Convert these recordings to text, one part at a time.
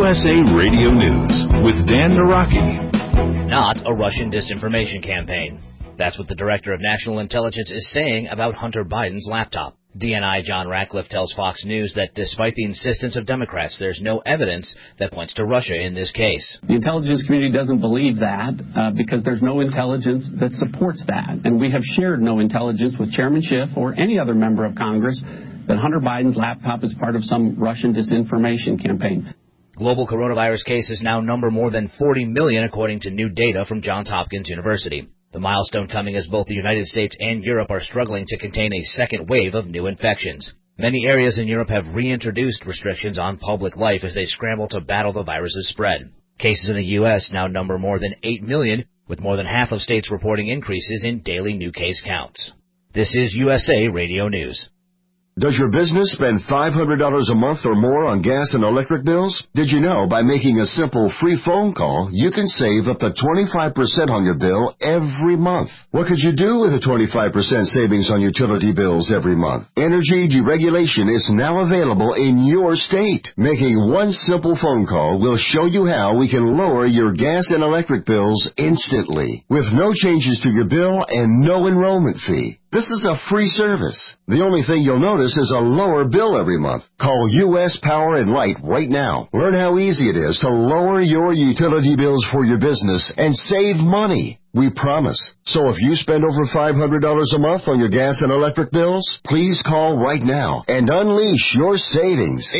USA Radio News with Dan Naraki. Not a Russian disinformation campaign. That's what the Director of National Intelligence is saying about Hunter Biden's laptop. DNI John Ratcliffe tells Fox News that despite the insistence of Democrats, there's no evidence that points to Russia in this case. The intelligence community doesn't believe that because there's no intelligence that supports that. And we have shared no intelligence with Chairman Schiff or any other member of Congress that Hunter Biden's laptop is part of some Russian disinformation campaign. Global coronavirus cases now number more than 40 million, according to new data from Johns Hopkins University. The milestone coming as both the United States and Europe are struggling to contain a second wave of new infections. Many areas in Europe have reintroduced restrictions on public life as they scramble to battle the virus's spread. Cases in the U.S. now number more than 8 million, with more than half of states reporting increases in daily new case counts. This is USA Radio News. Does your business spend $500 a month or more on gas and electric bills? Did you know by making a simple free phone call, you can save up to 25% on your bill every month? What could you do with a 25% savings on utility bills every month? Energy deregulation is now available in your state. Making one simple phone call will show you how we can lower your gas and electric bills instantly, with no changes to your bill and no enrollment fee. This is a free service. The only thing you'll notice is a lower bill every month. Call U.S. Power and Light right now. Learn how easy it is to lower your utility bills for your business and save money. We promise. So if you spend over $500 a month on your gas and electric bills, please call right now and unleash your savings.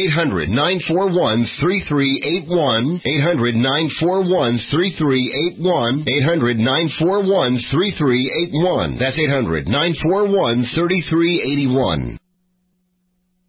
800-941-3381. 800-941-3381. 800-941-3381. That's 800-941-3381.